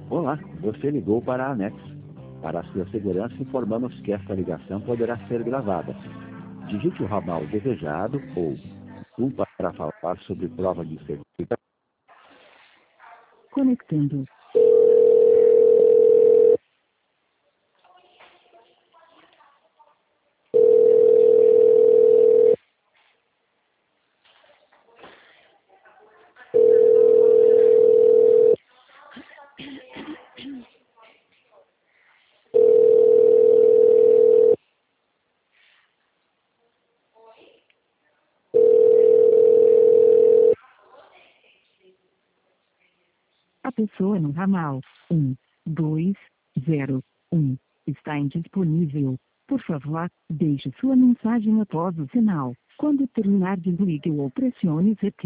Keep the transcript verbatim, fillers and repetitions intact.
Olá, você ligou para a Anex. Para a sua segurança, informamos que esta ligação poderá ser gravada. Digite o ramal desejado ou um para falar sobre prova de certificação. Conectando. A pessoa no ramal um, dois, zero, um está indisponível. Por favor, deixe sua mensagem após o sinal. Quando terminar, desligue ou pressione Z.